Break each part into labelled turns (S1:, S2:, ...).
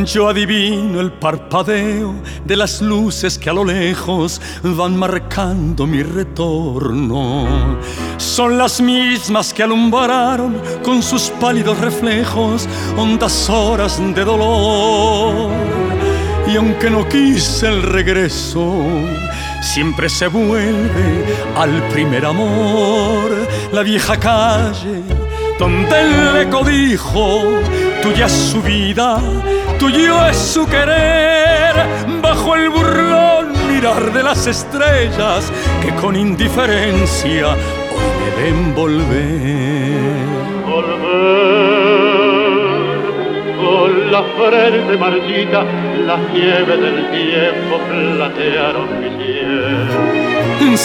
S1: Yo adivino el parpadeo de las luces que a lo lejos van marcando mi retorno. Son las mismas que alumbraron con sus pálidos reflejos hondas horas de dolor. Y aunque no quise el regreso, siempre se vuelve al primer amor. La vieja calle donde el eco dijo: tuya es su vida, tuyo es su querer. Bajo el burlón mirar de las estrellas que con indiferencia hoy me ven volver.
S2: Con la frente marchita, las nieves del tiempo platearon mi piel.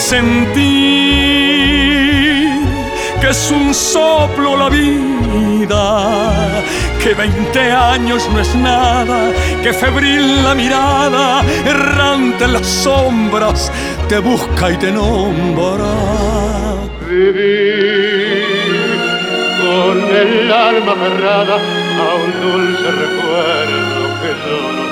S1: Sentir que es un soplo la vida, que 20 años no es nada, que febril la mirada, errante en las sombras, te busca y te nombra.
S2: Vivir con el alma aferrada a un dulce recuerdo que yo no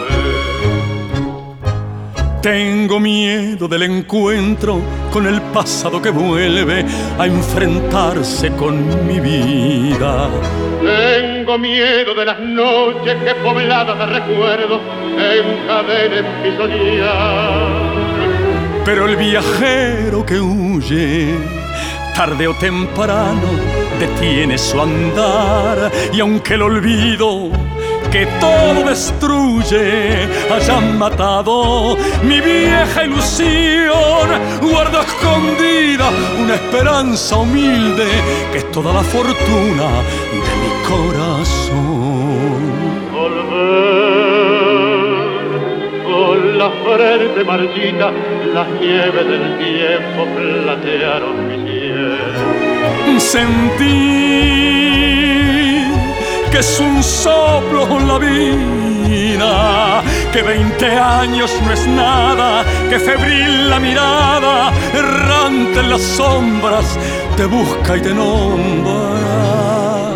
S2: trabé.
S1: Tengo miedo del encuentro con el pasado que vuelve a enfrentarse con mi vida.
S2: Tengo miedo de las noches que pobladas de recuerdos encadenen mi soñar.
S1: Pero el viajero que huye, tarde o temprano, detiene su andar. Y aunque el olvido que todo destruye haya matado mi vieja ilusión, guardo escondida una esperanza humilde que es toda la fortuna de mi corazón.
S2: Volver con la frente marchita, las nieves del tiempo platearon mi piel.
S1: Sentir que es un soplo la vida, que 20 años no es nada, que febril la mirada, errante en las sombras, te busca y te nombra.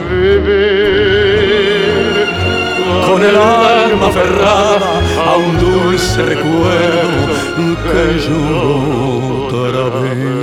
S2: Vivir
S1: Con el alma aferrada a un dulce recuerdo que yo otra vez.